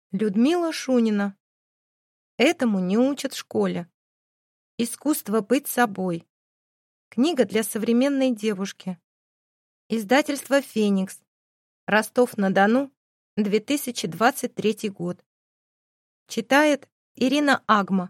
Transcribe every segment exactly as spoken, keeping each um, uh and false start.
Людмила Шунина. Этому не учат в школе. Искусство быть собой. Книга для современной девушки. Издательство «Феникс». Ростов-на-Дону, две тысячи двадцать третий год. Читает Ирина Агма.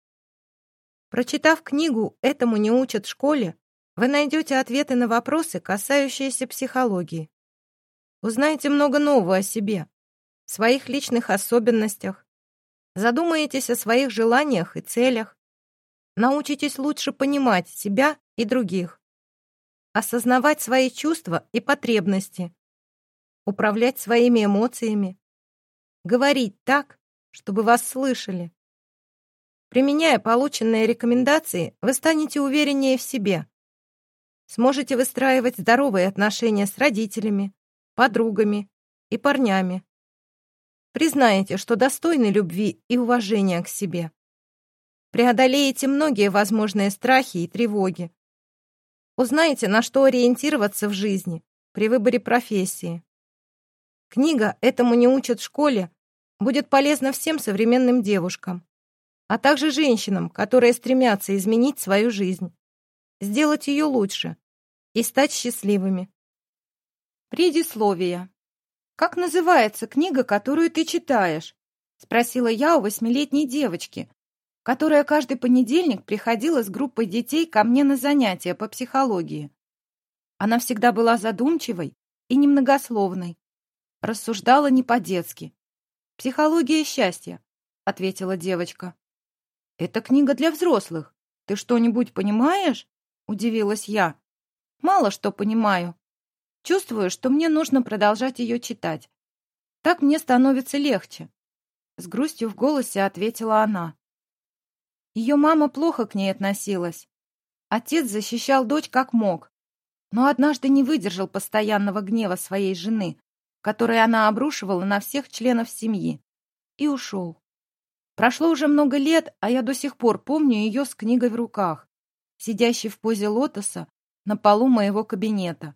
Прочитав книгу «Этому не учат в школе», вы найдете ответы на вопросы, касающиеся психологии. Узнаете много нового о себе, своих личных особенностях, задумаетесь о своих желаниях и целях, научитесь лучше понимать себя и других, осознавать свои чувства и потребности, управлять своими эмоциями, говорить так, чтобы вас слышали. Применяя полученные рекомендации, вы станете увереннее в себе, сможете выстраивать здоровые отношения с родителями, подругами и парнями. Признаете, что достойны любви и уважения к себе. Преодолеете многие возможные страхи и тревоги. Узнаете, на что ориентироваться в жизни при выборе профессии. Книга «Этому не учат в школе» будет полезна всем современным девушкам, а также женщинам, которые стремятся изменить свою жизнь, сделать ее лучше и стать счастливыми. Предисловие. «Как называется книга, которую ты читаешь?» — спросила я у восьмилетней девочки, которая каждый понедельник приходила с группой детей ко мне на занятия по психологии. Она всегда была задумчивой и немногословной, рассуждала не по-детски. «Психология счастья», — ответила девочка. «Это книга для взрослых. Ты что-нибудь понимаешь?» — удивилась я. «Мало что понимаю. Чувствую, что мне нужно продолжать ее читать. Так мне становится легче», — с грустью в голосе ответила она. Ее мама плохо к ней относилась. Отец защищал дочь как мог, но однажды не выдержал постоянного гнева своей жены, который она обрушивала на всех членов семьи, и ушел. Прошло уже много лет, а я до сих пор помню ее с книгой в руках, сидящей в позе лотоса на полу моего кабинета.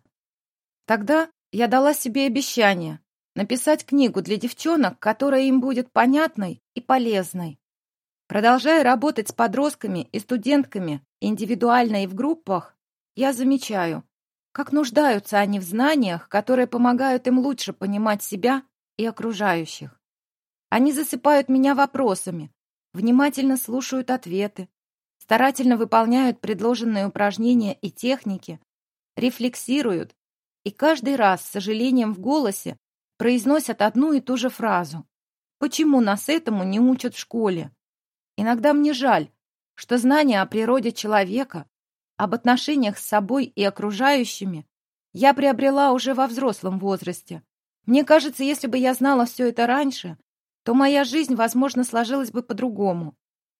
Тогда я дала себе обещание написать книгу для девчонок, которая им будет понятной и полезной. Продолжая работать с подростками и студентками индивидуально и в группах, я замечаю, как нуждаются они в знаниях, которые помогают им лучше понимать себя и окружающих. Они засыпают меня вопросами, внимательно слушают ответы, старательно выполняют предложенные упражнения и техники, рефлексируют и каждый раз с сожалением в голосе произносят одну и ту же фразу. «Почему нас этому не учат в школе?» Иногда мне жаль, что знания о природе человека, об отношениях с собой и окружающими я приобрела уже во взрослом возрасте. Мне кажется, если бы я знала все это раньше, то моя жизнь, возможно, сложилась бы по-другому.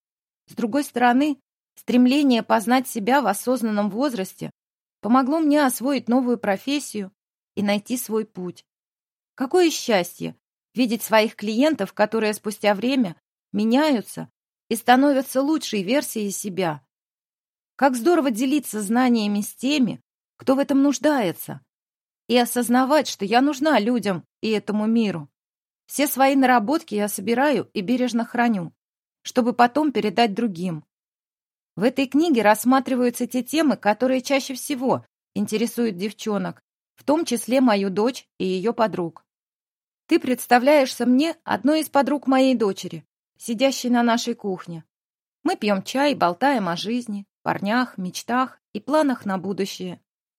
С другой стороны, стремление познать себя в осознанном возрасте помогло мне освоить новую профессию и найти свой путь. Какое счастье видеть своих клиентов, которые спустя время меняются и становятся лучшей версией себя. Как здорово делиться знаниями с теми, кто в этом нуждается, и осознавать, что я нужна людям и этому миру. Все свои наработки я собираю и бережно храню, чтобы потом передать другим. В этой книге рассматриваются те темы, которые чаще всего интересуют девчонок, в том числе мою дочь и ее подруг. Ты представляешься мне одной из подруг моей дочери, сидящей на нашей кухне. Мы пьем чай и болтаем о жизни, парнях, мечтах и планах на будущее.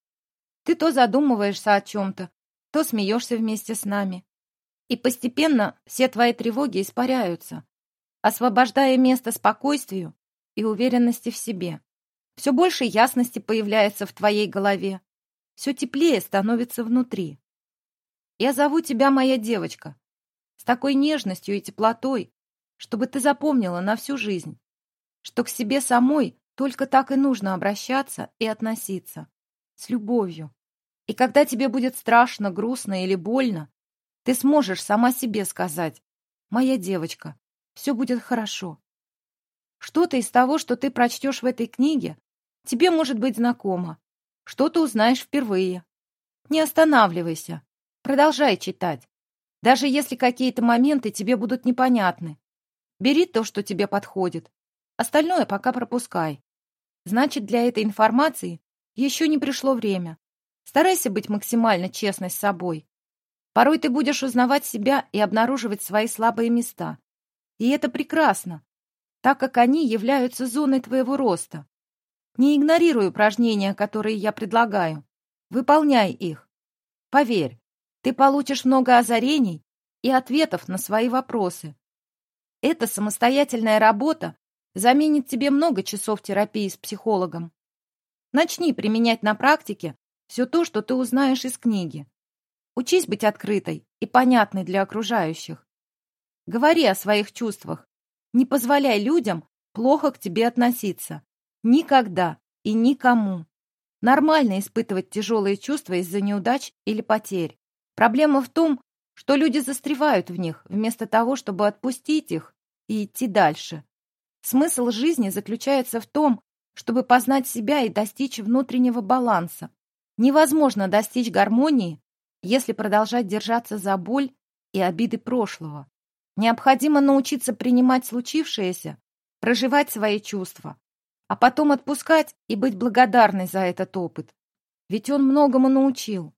Ты то задумываешься о чем-то, то смеешься вместе с нами. И постепенно все твои тревоги испаряются, освобождая место спокойствию и уверенности в себе. Все больше ясности появляется в твоей голове, все теплее становится внутри. Я зову тебя моя девочка, с такой нежностью и теплотой, чтобы ты запомнила на всю жизнь, что к себе самой только так и нужно обращаться и относиться, с любовью. И когда тебе будет страшно, грустно или больно, ты сможешь сама себе сказать: «Моя девочка, все будет хорошо». Что-то из того, что ты прочтешь в этой книге, тебе может быть знакомо, что-то узнаешь впервые. Не останавливайся, продолжай читать. Даже если какие-то моменты тебе будут непонятны. Бери то, что тебе подходит. Остальное пока пропускай. Значит, для этой информации еще не пришло время. Старайся быть максимально честной с собой. Порой ты будешь узнавать себя и обнаруживать свои слабые места. И это прекрасно, так как они являются зоной твоего роста. Не игнорируй упражнения, которые я предлагаю. Выполняй их. Поверь, ты получишь много озарений и ответов на свои вопросы. Эта самостоятельная работа заменит тебе много часов терапии с психологом. Начни применять на практике все то, что ты узнаешь из книги. Учись быть открытой и понятной для окружающих. Говори о своих чувствах. Не позволяй людям плохо к тебе относиться. Никогда и никому. Нормально испытывать тяжелые чувства из-за неудач или потерь. Проблема в том, что люди застревают в них, вместо того, чтобы отпустить их и идти дальше. Смысл жизни заключается в том, чтобы познать себя и достичь внутреннего баланса. Невозможно достичь гармонии, если продолжать держаться за боль и обиды прошлого. Необходимо научиться принимать случившееся, проживать свои чувства, а потом отпускать и быть благодарной за этот опыт. Ведь он многому научил.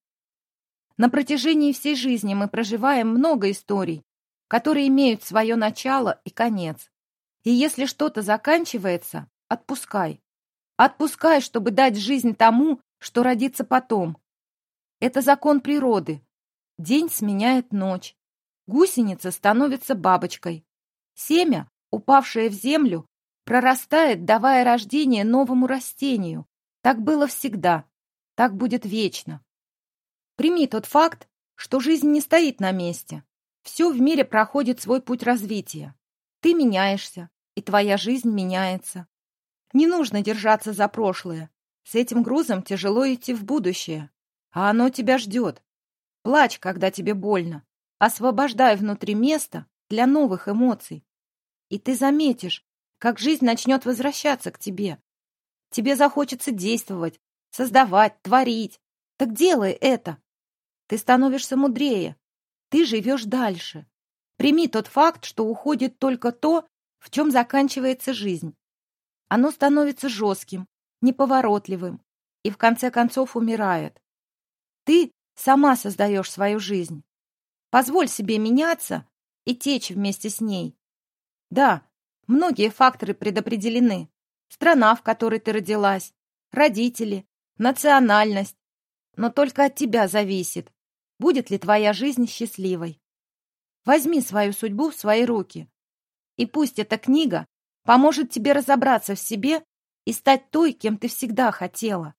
На протяжении всей жизни мы проживаем много историй, которые имеют свое начало и конец. И если что-то заканчивается, отпускай. Отпускай, чтобы дать жизнь тому, что родится потом. Это закон природы. День сменяет ночь. Гусеница становится бабочкой. Семя, упавшее в землю, прорастает, давая рождение новому растению. Так было всегда. Так будет вечно. Прими тот факт, что жизнь не стоит на месте. Все в мире проходит свой путь развития. Ты меняешься, и твоя жизнь меняется. Не нужно держаться за прошлое. С этим грузом тяжело идти в будущее. А оно тебя ждет. Плачь, когда тебе больно. Освобождай внутри место для новых эмоций. И ты заметишь, как жизнь начнет возвращаться к тебе. Тебе захочется действовать, создавать, творить. Так делай это. Ты становишься мудрее. Ты живешь дальше. Прими тот факт, что уходит только то, в чем заканчивается жизнь. Оно становится жестким, неповоротливым и в конце концов умирает. Ты сама создаешь свою жизнь. Позволь себе меняться и течь вместе с ней. Да, многие факторы предопределены. Страна, в которой ты родилась, родители, национальность. Но только от тебя зависит, будет ли твоя жизнь счастливой. Возьми свою судьбу в свои руки. И пусть эта книга поможет тебе разобраться в себе и стать той, кем ты всегда хотела.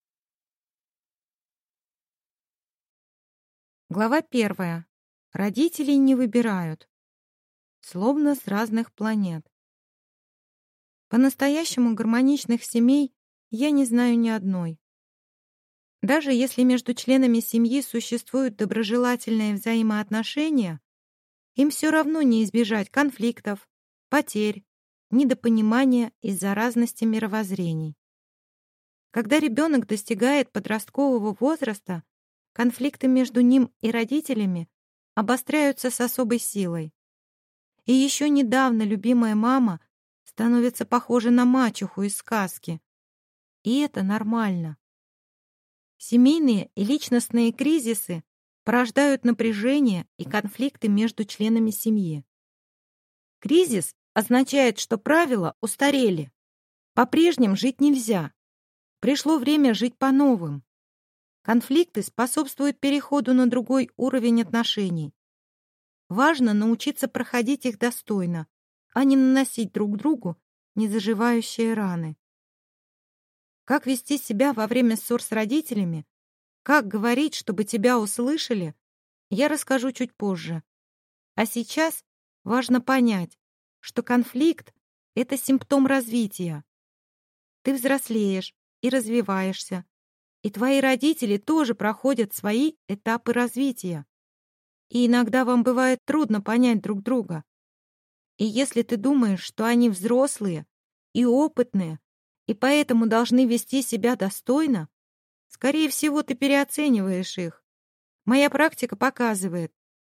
Глава первая. Родителей не выбирают. Словно с разных планет. По-настоящему гармоничных семей я не знаю ни одной. Даже если между членами семьи существуют доброжелательные взаимоотношения, им все равно не избежать конфликтов, потерь, недопонимания из-за разности мировоззрений. Когда ребенок достигает подросткового возраста, конфликты между ним и родителями обостряются с особой силой. И еще недавно любимая мама становится похожа на мачеху из сказки. И это нормально. Семейные и личностные кризисы порождают напряжение и конфликты между членами семьи. Кризис означает, что правила устарели. По-прежнему жить нельзя. Пришло время жить по новым. Конфликты способствуют переходу на другой уровень отношений. Важно научиться проходить их достойно, а не наносить друг другу незаживающие раны. Как вести себя во время ссор с родителями, как говорить, чтобы тебя услышали, я расскажу чуть позже. А сейчас важно понять, что конфликт — это симптом развития. Ты взрослеешь и развиваешься, и твои родители тоже проходят свои этапы развития. И иногда вам бывает трудно понять друг друга. И если ты думаешь, что они взрослые и опытные, и поэтому должны вести себя достойно, скорее всего, ты переоцениваешь их. Моя практика показывает,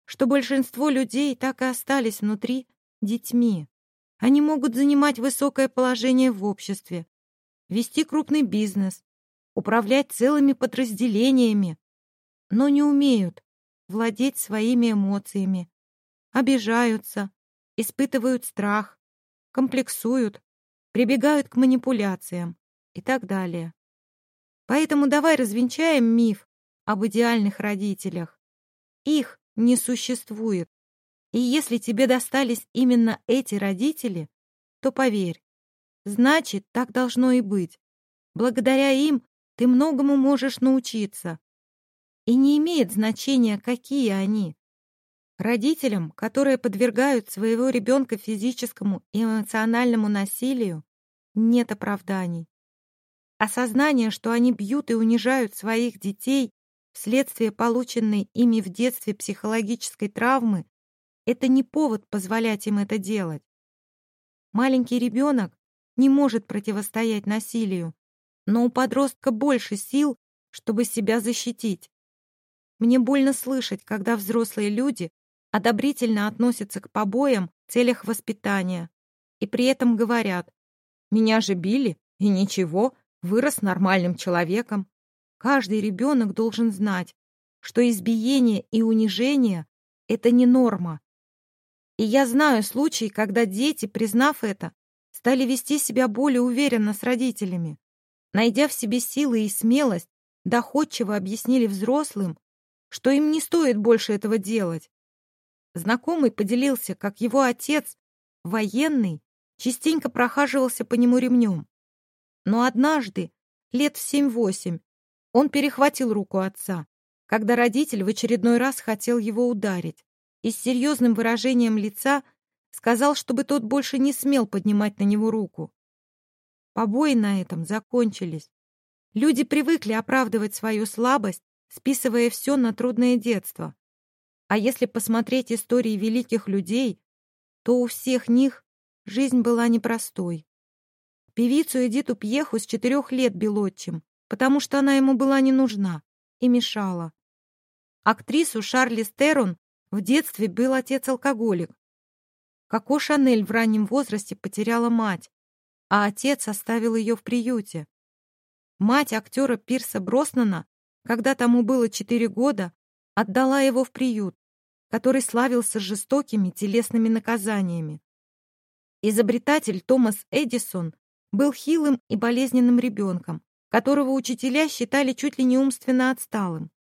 что большинство людей так и остались внутри детьми. Они могут занимать высокое положение в обществе, вести крупный бизнес, управлять целыми подразделениями, но не умеют владеть своими эмоциями, обижаются, испытывают страх, комплексуют, прибегают к манипуляциям и так далее. Поэтому давай развенчаем миф об идеальных родителях. Их не существует. И если тебе достались именно эти родители, то поверь, значит, так должно и быть. Благодаря им ты многому можешь научиться. И не имеет значения, какие они. Родителям, которые подвергают своего ребенка физическому и эмоциональному насилию, нет оправданий. Осознание, что они бьют и унижают своих детей вследствие полученной ими в детстве психологической травмы, это не повод позволять им это делать. Маленький ребенок не может противостоять насилию, но у подростка больше сил, чтобы себя защитить. Мне больно слышать, когда взрослые люди одобрительно относятся к побоям в целях воспитания и при этом говорят: «Меня же били, и ничего, вырос нормальным человеком». Каждый ребенок должен знать, что избиение и унижение — это не норма. И я знаю случаи, когда дети, признав это, стали вести себя более уверенно с родителями. Найдя в себе силы и смелость, доходчиво объяснили взрослым, что им не стоит больше этого делать. Знакомый поделился, как его отец, военный, частенько прохаживался по нему ремнем. Но однажды, лет в семь-восемь, он перехватил руку отца, когда родитель в очередной раз хотел его ударить, и с серьезным выражением лица сказал, чтобы тот больше не смел поднимать на него руку. Побои на этом закончились. Люди привыкли оправдывать свою слабость, списывая все на трудное детство. А если посмотреть истории великих людей, то у всех них жизнь была непростой. Певицу Эдиту Пьеху с четырех лет бил отчим, потому что она ему была не нужна и мешала. Актрису Шарлиз Терон в детстве бил отец-алкоголик. Коко Шанель в раннем возрасте потеряла мать, а отец оставил ее в приюте. Мать актера Пирса Броснана, когда тому было четыре года, отдала его в приют, который славился жестокими телесными наказаниями. Изобретатель Томас Эдисон был хилым и болезненным ребенком, которого учителя считали чуть ли не умственно отсталым.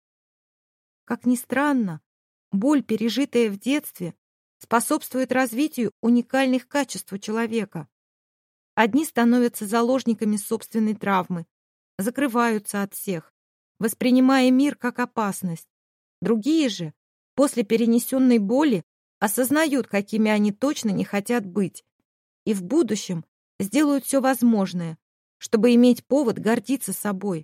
Как ни странно, боль, пережитая в детстве, способствует развитию уникальных качеств у человека. Одни становятся заложниками собственной травмы, закрываются от всех, воспринимая мир как опасность. Другие же, после перенесенной боли, осознают, какими они точно не хотят быть, и в будущем сделают все возможное, чтобы иметь повод гордиться собой.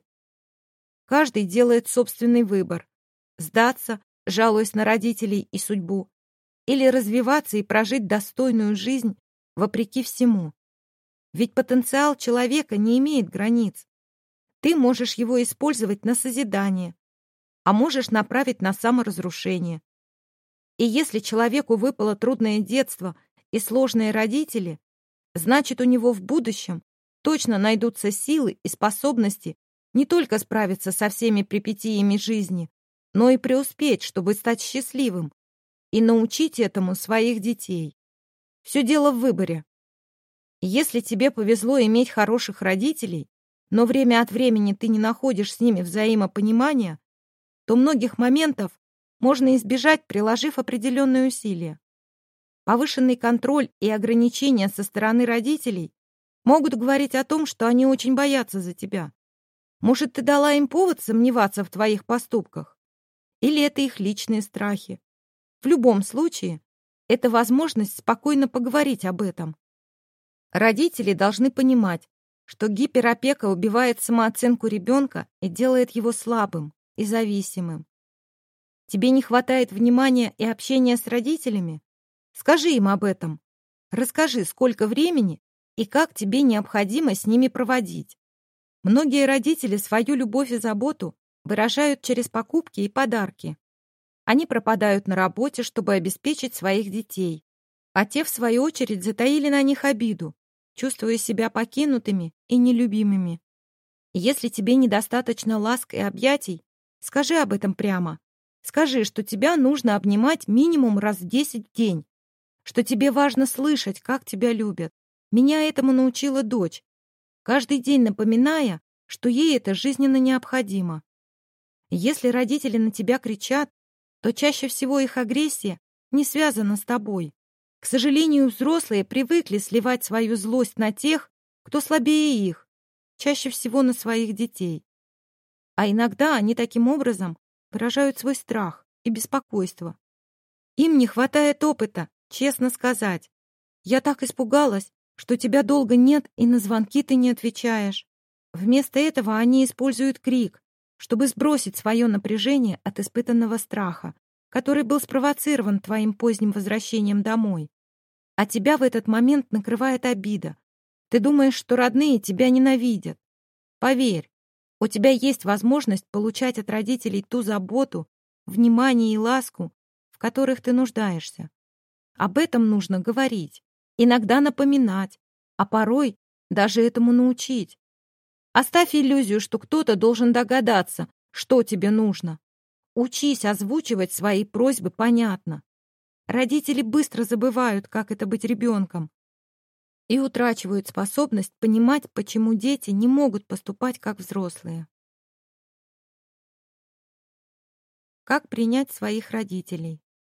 Каждый делает собственный выбор — сдаться, жалуясь на родителей и судьбу, или развиваться и прожить достойную жизнь вопреки всему. Ведь потенциал человека не имеет границ. Ты можешь его использовать на созидание, а можешь направить на саморазрушение. И если человеку выпало трудное детство и сложные родители, значит, у него в будущем точно найдутся силы и способности не только справиться со всеми перипетиями жизни, но и преуспеть, чтобы стать счастливым, и научить этому своих детей. Все дело в выборе. Если тебе повезло иметь хороших родителей, но время от времени ты не находишь с ними взаимопонимания, то многих моментов можно избежать, приложив определенные усилия. Повышенный контроль и ограничения со стороны родителей могут говорить о том, что они очень боятся за тебя. Может, ты дала им повод сомневаться в твоих поступках? Или это их личные страхи? В любом случае, это возможность спокойно поговорить об этом. Родители должны понимать, что гиперопека убивает самооценку ребенка и делает его слабым и зависимым. Тебе не хватает внимания и общения с родителями? Скажи им об этом. Расскажи, сколько времени и как тебе необходимо с ними проводить. Многие родители свою любовь и заботу выражают через покупки и подарки. Они пропадают на работе, чтобы обеспечить своих детей, а те, в свою очередь, затаили на них обиду, чувствуя себя покинутыми и нелюбимыми. Если тебе недостаточно ласк и объятий, скажи об этом прямо. Скажи, что тебя нужно обнимать минимум раз в десять в день, что тебе важно слышать, как тебя любят. Меня этому научила дочь, каждый день напоминая, что ей это жизненно необходимо. Если родители на тебя кричат, то чаще всего их агрессия не связана с тобой. К сожалению, взрослые привыкли сливать свою злость на тех, кто слабее их, чаще всего на своих детей. А иногда они таким образом выражают свой страх и беспокойство. Им не хватает опыта, честно сказать. Я так испугалась, что тебя долго нет и на звонки ты не отвечаешь. Вместо этого они используют крик, чтобы сбросить свое напряжение от испытанного страха, который был спровоцирован твоим поздним возвращением домой. А тебя в этот момент накрывает обида. Ты думаешь, что родные тебя ненавидят. Поверь, у тебя есть возможность получать от родителей ту заботу, внимание и ласку, в которых ты нуждаешься. Об этом нужно говорить, иногда напоминать, а порой даже этому научить. Оставь иллюзию, что кто-то должен догадаться, что тебе нужно. Учись озвучивать свои просьбы понятно. Родители быстро забывают, как это быть ребенком, и утрачивают способность понимать, почему дети не могут поступать как взрослые. Как принять своих родителей?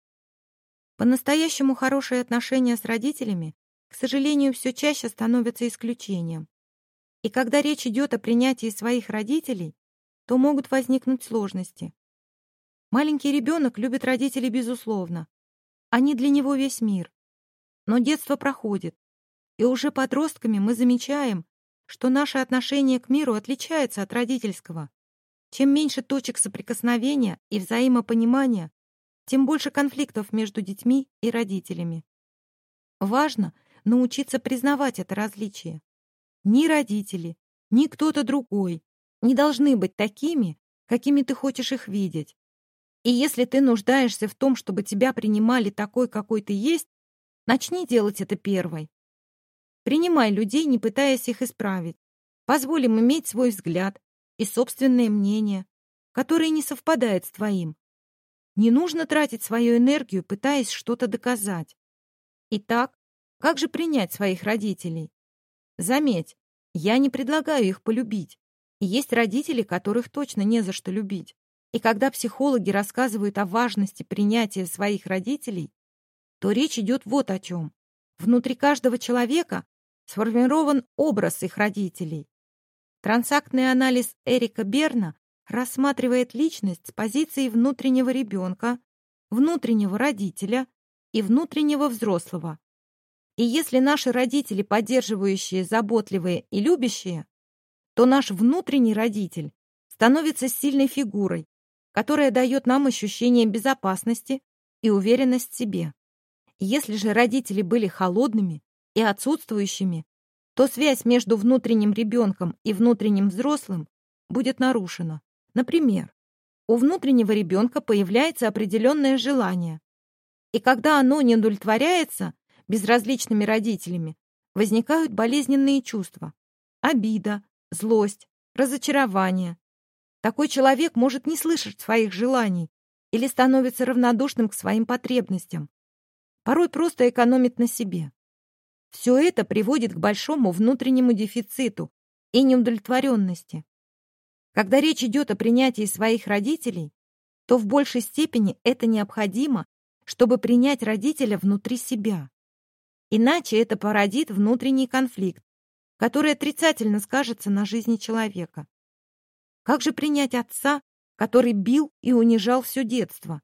По-настоящему хорошие отношения с родителями, к сожалению, все чаще становятся исключением. И когда речь идет о принятии своих родителей, то могут возникнуть сложности. Маленький ребенок любит родителей безусловно. Они для него весь мир. Но детство проходит, и уже подростками мы замечаем, что наше отношение к миру отличается от родительского. Чем меньше точек соприкосновения и взаимопонимания, тем больше конфликтов между детьми и родителями. Важно научиться признавать это различие. Ни родители, ни кто-то другой не должны быть такими, какими ты хочешь их видеть. И если ты нуждаешься в том, чтобы тебя принимали такой, какой ты есть, начни делать это первой. Принимай людей, не пытаясь их исправить. Позволь им иметь свой взгляд и собственное мнение, которое не совпадает с твоим. Не нужно тратить свою энергию, пытаясь что-то доказать. Итак, как же принять своих родителей? Заметь, я не предлагаю их полюбить. И есть родители, которых точно не за что любить. И когда психологи рассказывают о важности принятия своих родителей, то речь идет вот о чем. Внутри каждого человека сформирован образ их родителей. Трансактный анализ Эрика Берна рассматривает личность с позиции внутреннего ребенка, внутреннего родителя и внутреннего взрослого. И если наши родители поддерживающие, заботливые и любящие, то наш внутренний родитель становится сильной фигурой, которая дает нам ощущение безопасности и уверенность в себе. Если же родители были холодными и отсутствующими, то связь между внутренним ребенком и внутренним взрослым будет нарушена. Например, у внутреннего ребенка появляется определенное желание, и когда оно не удовлетворяется безразличными родителями, возникают болезненные чувства: обида, злость, разочарование. Такой человек может не слышать своих желаний или становится равнодушным к своим потребностям, порой просто экономит на себе. Все это приводит к большому внутреннему дефициту и неудовлетворенности. Когда речь идет о принятии своих родителей, то в большей степени это необходимо, чтобы принять родителя внутри себя. Иначе это породит внутренний конфликт, который отрицательно скажется на жизни человека. Как же принять отца, который бил и унижал все детство?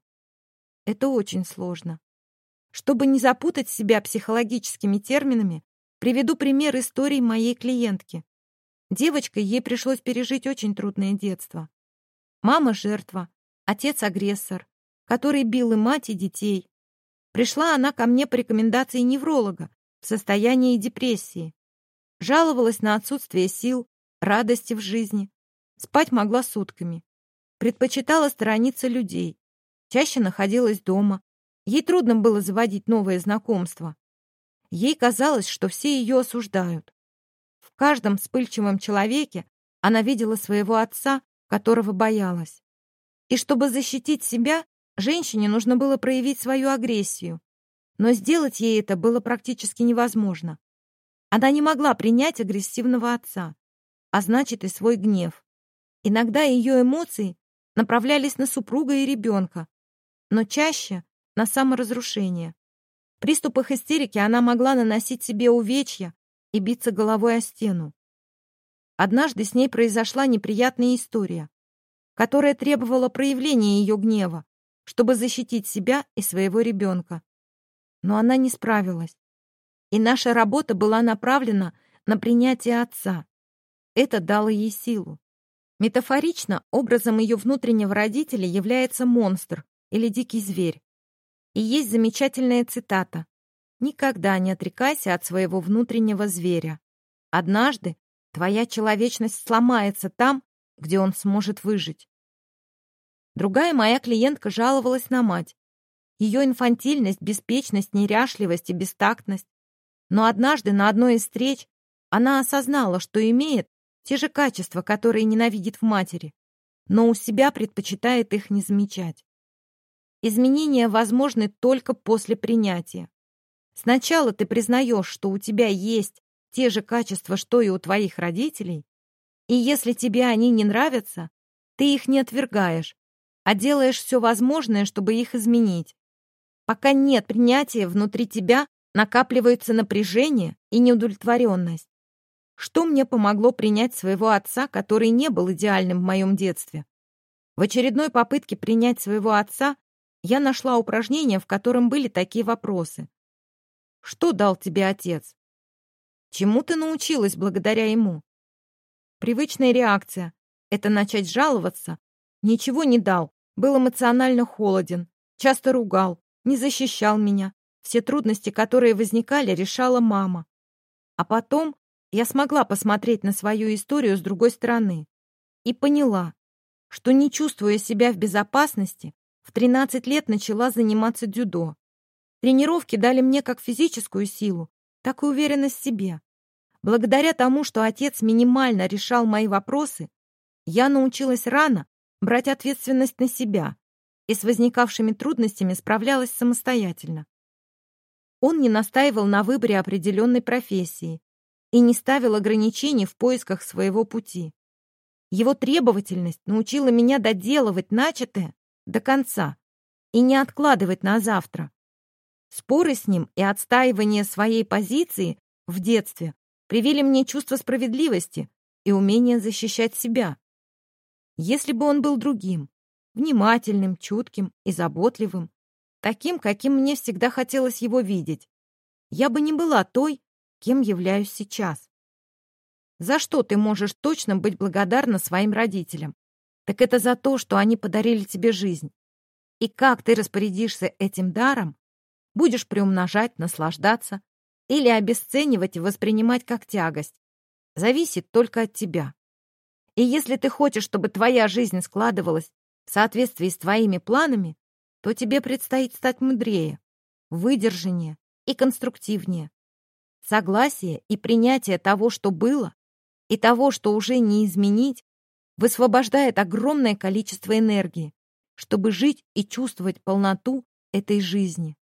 Это очень сложно. Чтобы не запутать себя психологическими терминами, приведу пример истории моей клиентки. Девочка, ей пришлось пережить очень трудное детство. Мама — жертва, отец — агрессор, который бил и мать, и детей. Пришла она ко мне по рекомендации невролога в состоянии депрессии. Жаловалась на отсутствие сил, радости в жизни. Спать могла сутками. Предпочитала сторониться людей. чаще находилась дома. Ей трудно было заводить новые знакомства. Ей казалось, что все ее осуждают. В каждом вспыльчивом человеке она видела своего отца, которого боялась. И чтобы защитить себя, женщине нужно было проявить свою агрессию. Но сделать ей это было практически невозможно. Она не могла принять агрессивного отца, а значит и свой гнев. Иногда ее эмоции направлялись на супруга и ребенка, но чаще на саморазрушение. В приступах истерики она могла наносить себе увечья и биться головой о стену. Однажды с ней произошла неприятная история, которая требовала проявления ее гнева, чтобы защитить себя и своего ребенка. Но она не справилась. И наша работа была направлена на принятие отца. Это дало ей силу. Метафорично образом ее внутреннего родителя является монстр или дикий зверь. И есть замечательная цитата: «Никогда не отрекайся от своего внутреннего зверя. Однажды твоя человечность сломается там, где он сможет выжить». Другая моя клиентка жаловалась на мать. Ее инфантильность, беспечность, неряшливость и бестактность. Но однажды на одной из встреч она осознала, что имеет те же качества, которые ненавидит в матери, но у себя предпочитает их не замечать. Изменения возможны только после принятия. Сначала ты признаешь, что у тебя есть те же качества, что и у твоих родителей, и если тебе они не нравятся, ты их не отвергаешь, а делаешь все возможное, чтобы их изменить. Пока нет принятия, внутри тебя накапливается напряжение и неудовлетворенность. Что мне помогло принять своего отца, который не был идеальным в моем детстве? В очередной попытке принять своего отца я нашла упражнение, в котором были такие вопросы. Что дал тебе отец? Чему ты научилась благодаря ему? Привычная реакция — это начать жаловаться. Ничего не дал, был эмоционально холоден, часто ругал, не защищал меня. Все трудности, которые возникали, решала мама. А потом я смогла посмотреть на свою историю с другой стороны и поняла, что, не чувствуя себя в безопасности, в тринадцать лет начала заниматься дзюдо. Тренировки дали мне как физическую силу, так и уверенность в себе. Благодаря тому, что отец минимально решал мои вопросы, я научилась рано брать ответственность на себя и с возникавшими трудностями справлялась самостоятельно. Он не настаивал на выборе определенной профессии и не ставил ограничений в поисках своего пути. Его требовательность научила меня доделывать начатое до конца и не откладывать на завтра. Споры с ним и отстаивание своей позиции в детстве привили мне чувство справедливости и умение защищать себя. Если бы он был другим, внимательным, чутким и заботливым, таким, каким мне всегда хотелось его видеть, я бы не была той, кем являюсь сейчас. За что ты можешь точно быть благодарна своим родителям? Так это за то, что они подарили тебе жизнь. И как ты распорядишься этим даром, будешь приумножать, наслаждаться или обесценивать и воспринимать как тягость, зависит только от тебя. И если ты хочешь, чтобы твоя жизнь складывалась в соответствии с твоими планами, то тебе предстоит стать мудрее, выдержаннее и конструктивнее. Согласие и принятие того, что было, и того, что уже не изменить, высвобождает огромное количество энергии, чтобы жить и чувствовать полноту этой жизни.